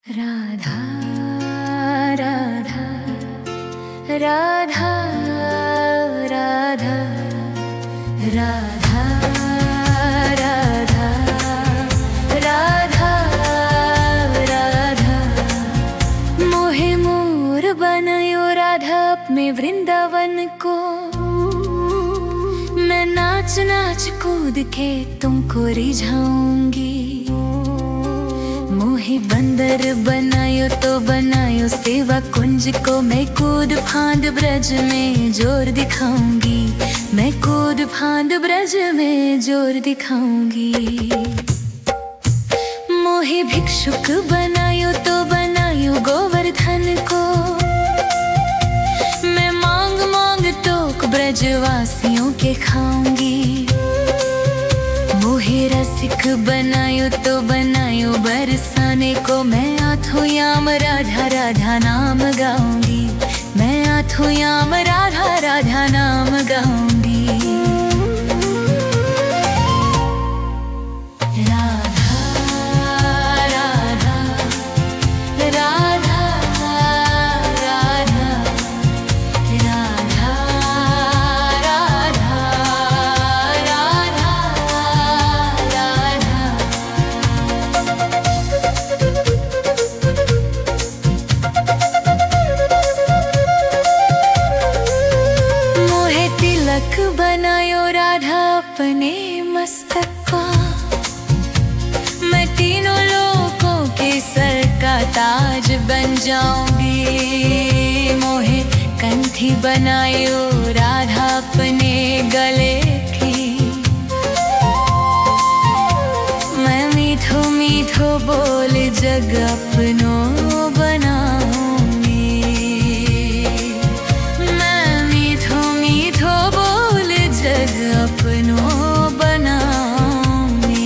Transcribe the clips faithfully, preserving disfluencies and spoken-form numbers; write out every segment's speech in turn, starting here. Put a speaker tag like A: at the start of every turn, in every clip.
A: राधा राधा राधा राधा राधा राधा राधा राधा मोहे मोर बनायो राधा अपने वृंदावन को। मैं नाच नाच कूद के तुमको रिझाऊंगी। मोहे बंदर बनायो तो बनायो सेवा कुंज को। मैं कूद फांद ब्रज में जोर दिखाऊंगी। मैं कूद फांद ब्रज में जोर दिखाऊंगी। मोहे भिक्षुक बनायो तो बनायो गोवर्धन को। मैं मांग मांग टोक ब्रजवासियों के खाऊंगी। मोहे रसिक बनायो तो बनायो बरसाने को। मैं आठों याम राधा राधा नाम गाऊंगी। मैं आठों याम राधा राधा नाम गाऊंगी। राधा राधा राधा राधा राधा बनायो राधा अपने मस्तक का। मैं तीनों लोगों के सर का ताज बन जाऊंगी। मोहे कंठी बनायो राधा अपने गले की। मैं मीठो मीठो बोल जग अपनों बनाऊंगी। मैं मीठो मीठो बोल जग अपनों बनाऊंगी।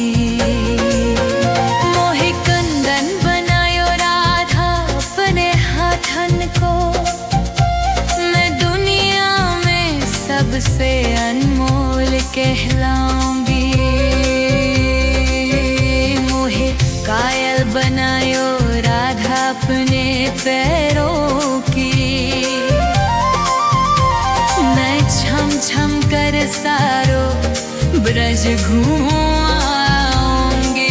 A: मोहे कंदन बनायो राधा अपने हाथन को। मैं दुनिया में सबसे अनमोल कहलाऊंगी। मोहे कायल बनायो राधा अपने पैरों की। मैं छम छम कर सारो ब्रज घूमाऊंगी।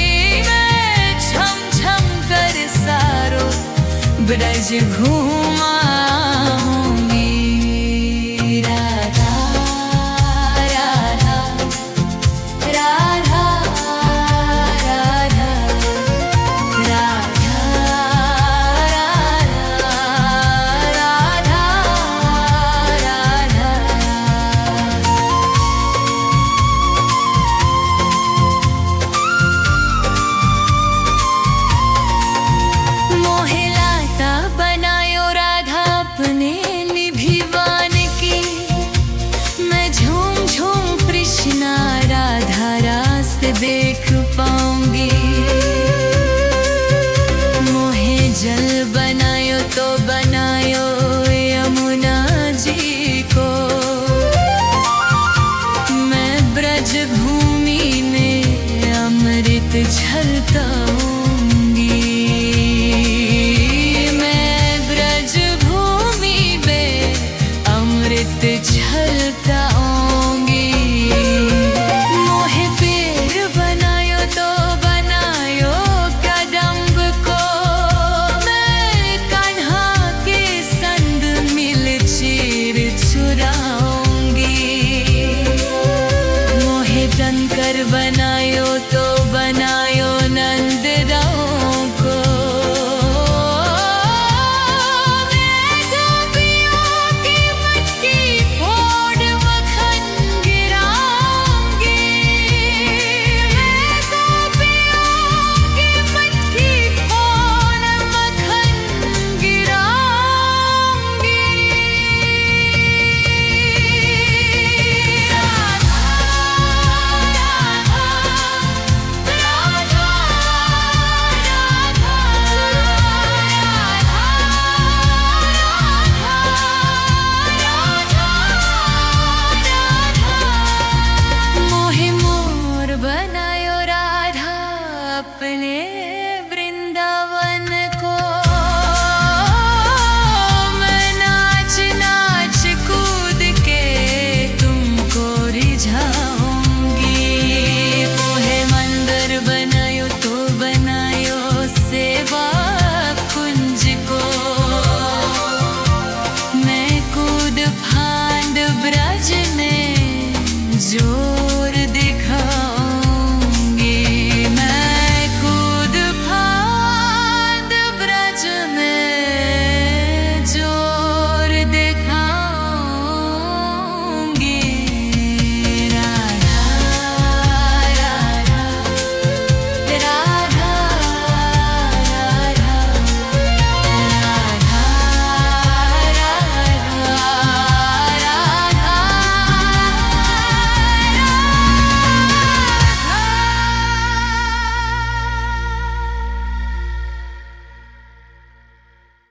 A: मैं छम छम कर सारो ब्रज घूमा